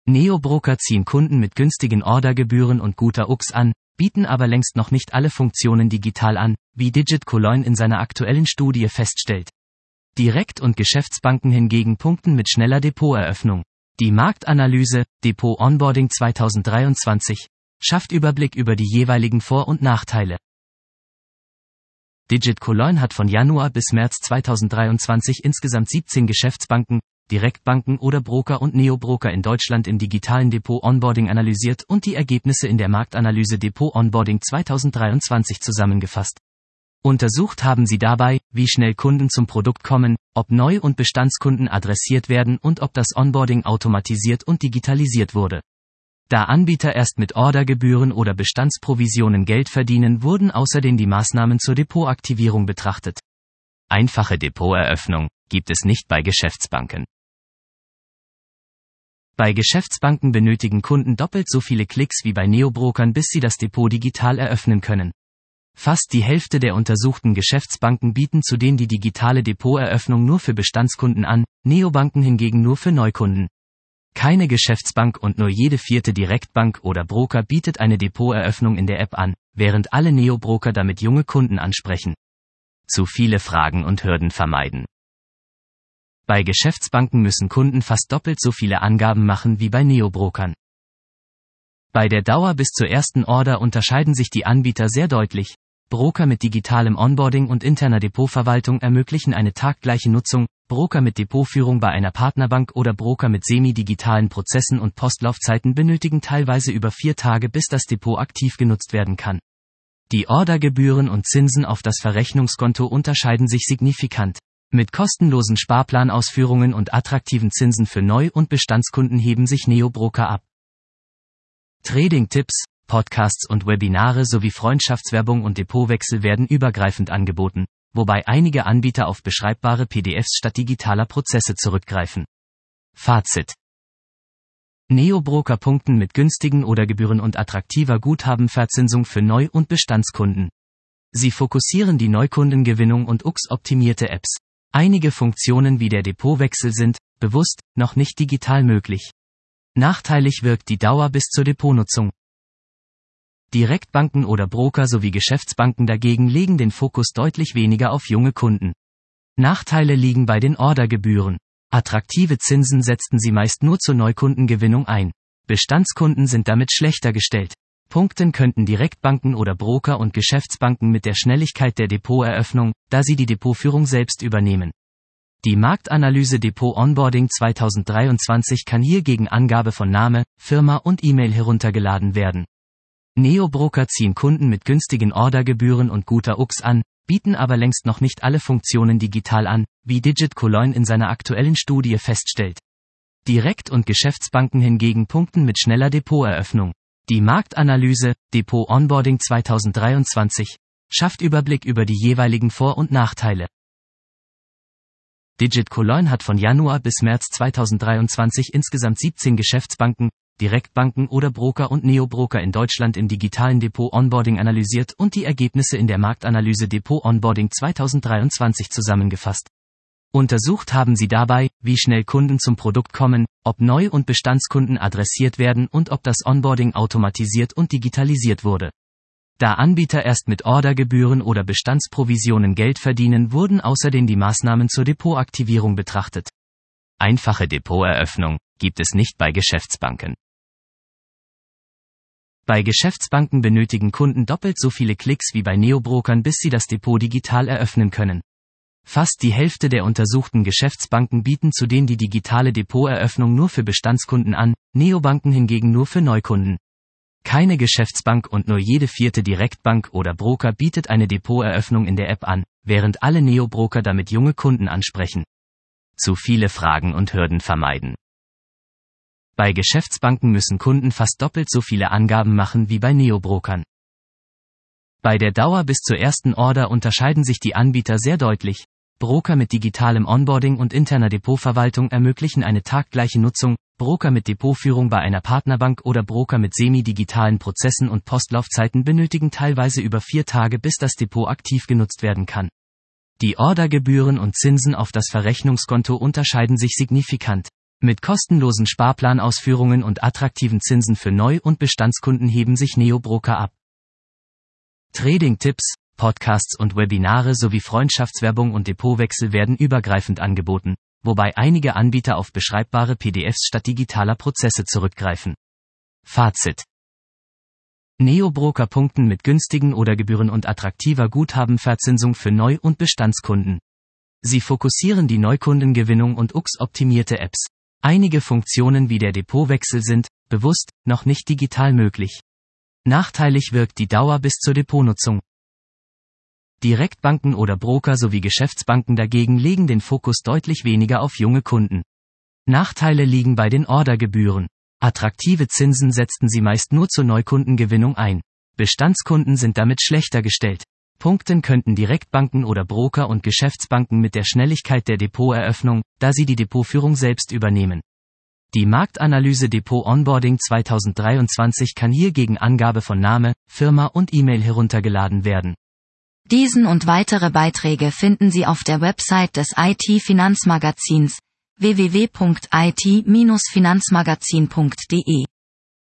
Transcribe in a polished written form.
Neobroker ziehen Kunden mit günstigen Ordergebühren und guter UX an, bieten aber längst noch nicht alle Funktionen digital an, wie Digit Coin in seiner aktuellen Studie feststellt. Direkt- und Geschäftsbanken hingegen punkten mit schneller Depoteröffnung. Die Marktanalyse, Depot Onboarding 2023, schafft Überblick über die jeweiligen Vor- und Nachteile. Digit Coin hat von Januar bis März 2023 insgesamt 17 Geschäftsbanken, Direktbanken oder Broker und Neobroker in Deutschland im digitalen Depot Onboarding analysiert und die Ergebnisse in der Marktanalyse Depot Onboarding 2023 zusammengefasst. Untersucht haben sie dabei, wie schnell Kunden zum Produkt kommen, ob Neu- und Bestandskunden adressiert werden und ob das Onboarding automatisiert und digitalisiert wurde. Da Anbieter erst mit Ordergebühren oder Bestandsprovisionen Geld verdienen, wurden außerdem die Maßnahmen zur Depotaktivierung betrachtet. Einfache Depoteröffnung gibt es nicht bei Geschäftsbanken. Bei Geschäftsbanken benötigen Kunden doppelt so viele Klicks wie bei Neobrokern, bis sie das Depot digital eröffnen können. Fast die Hälfte der untersuchten Geschäftsbanken bieten zudem die digitale Depoteröffnung nur für Bestandskunden an, Neobanken hingegen nur für Neukunden. Keine Geschäftsbank und nur jede vierte Direktbank oder Broker bietet eine Depoteröffnung in der App an, während alle Neobroker damit junge Kunden ansprechen. Zu viele Fragen und Hürden vermeiden. Bei Geschäftsbanken müssen Kunden fast doppelt so viele Angaben machen wie bei Neobrokern. Bei der Dauer bis zur ersten Order unterscheiden sich die Anbieter sehr deutlich. Broker mit digitalem Onboarding und interner Depotverwaltung ermöglichen eine taggleiche Nutzung, Broker mit Depotführung bei einer Partnerbank oder Broker mit semi-digitalen Prozessen und Postlaufzeiten benötigen teilweise über 4 Tage, bis das Depot aktiv genutzt werden kann. Die Ordergebühren und Zinsen auf das Verrechnungskonto unterscheiden sich signifikant. Mit kostenlosen Sparplanausführungen und attraktiven Zinsen für Neu- und Bestandskunden heben sich Neobroker ab. Trading-Tipps, Podcasts und Webinare sowie Freundschaftswerbung und Depotwechsel werden übergreifend angeboten, wobei einige Anbieter auf beschreibbare PDFs statt digitaler Prozesse zurückgreifen. Fazit: Neobroker punkten mit günstigen Ordergebühren und attraktiver Guthabenverzinsung für Neu- und Bestandskunden. Sie fokussieren die Neukundengewinnung und UX-optimierte Apps. Einige Funktionen wie der Depotwechsel sind, bewusst, noch nicht digital möglich. Nachteilig wirkt die Dauer bis zur Depotnutzung. Direktbanken oder Broker sowie Geschäftsbanken dagegen legen den Fokus deutlich weniger auf junge Kunden. Nachteile liegen bei den Ordergebühren. Attraktive Zinsen setzten sie meist nur zur Neukundengewinnung ein. Bestandskunden sind damit schlechter gestellt. Punkten könnten Direktbanken oder Broker und Geschäftsbanken mit der Schnelligkeit der Depoteröffnung, da sie die Depotführung selbst übernehmen. Die Marktanalyse Depot Onboarding 2023 kann hier gegen Angabe von Name, Firma und E-Mail heruntergeladen werden. Neobroker ziehen Kunden mit günstigen Ordergebühren und guter UX an, bieten aber längst noch nicht alle Funktionen digital an, wie Digit Coin in seiner aktuellen Studie feststellt. Direkt- und Geschäftsbanken hingegen punkten mit schneller Depoteröffnung. Die Marktanalyse, Depot Onboarding 2023, schafft Überblick über die jeweiligen Vor- und Nachteile. Digit Coin hat von Januar bis März 2023 insgesamt 17 Geschäftsbanken, Direktbanken oder Broker und Neobroker in Deutschland im digitalen Depot Onboarding analysiert und die Ergebnisse in der Marktanalyse Depot Onboarding 2023 zusammengefasst. Untersucht haben sie dabei, wie schnell Kunden zum Produkt kommen, ob Neu- und Bestandskunden adressiert werden und ob das Onboarding automatisiert und digitalisiert wurde. Da Anbieter erst mit Ordergebühren oder Bestandsprovisionen Geld verdienen, wurden außerdem die Maßnahmen zur Depotaktivierung betrachtet. Einfache Depoteröffnung gibt es nicht bei Geschäftsbanken. Bei Geschäftsbanken benötigen Kunden doppelt so viele Klicks wie bei Neobrokern, bis sie das Depot digital eröffnen können. Fast die Hälfte der untersuchten Geschäftsbanken bieten zudem die digitale Depoteröffnung nur für Bestandskunden an, Neobanken hingegen nur für Neukunden. Keine Geschäftsbank und nur jede vierte Direktbank oder Broker bietet eine Depoteröffnung in der App an, während alle Neobroker damit junge Kunden ansprechen. Zu viele Fragen und Hürden vermeiden. Bei Geschäftsbanken müssen Kunden fast doppelt so viele Angaben machen wie bei Neobrokern. Bei der Dauer bis zur ersten Order unterscheiden sich die Anbieter sehr deutlich. Broker mit digitalem Onboarding und interner Depotverwaltung ermöglichen eine taggleiche Nutzung, Broker mit Depotführung bei einer Partnerbank oder Broker mit semi-digitalen Prozessen und Postlaufzeiten benötigen teilweise über 4 Tage, bis das Depot aktiv genutzt werden kann. Die Ordergebühren und Zinsen auf das Verrechnungskonto unterscheiden sich signifikant. Mit kostenlosen Sparplanausführungen und attraktiven Zinsen für Neu- und Bestandskunden heben sich Neobroker ab. Trading-Tipps, Podcasts und Webinare sowie Freundschaftswerbung und Depotwechsel werden übergreifend angeboten, wobei einige Anbieter auf beschreibbare PDFs statt digitaler Prozesse zurückgreifen. Fazit: Neobroker punkten mit günstigen oder gebühren- und attraktiver Guthabenverzinsung für Neu- und Bestandskunden. Sie fokussieren die Neukundengewinnung und UX-optimierte Apps. Einige Funktionen wie der Depotwechsel sind, bewusst, noch nicht digital möglich. Nachteilig wirkt die Dauer bis zur Depotnutzung. Direktbanken oder Broker sowie Geschäftsbanken dagegen legen den Fokus deutlich weniger auf junge Kunden. Nachteile liegen bei den Ordergebühren. Attraktive Zinsen setzten sie meist nur zur Neukundengewinnung ein. Bestandskunden sind damit schlechter gestellt. Punkten könnten Direktbanken oder Broker und Geschäftsbanken mit der Schnelligkeit der Depoteröffnung, da sie die Depotführung selbst übernehmen. Die Marktanalyse Depot Onboarding 2023 kann hier gegen Angabe von Name, Firma und E-Mail heruntergeladen werden. Diesen und weitere Beiträge finden Sie auf der Website des IT-Finanzmagazins www.it-finanzmagazin.de.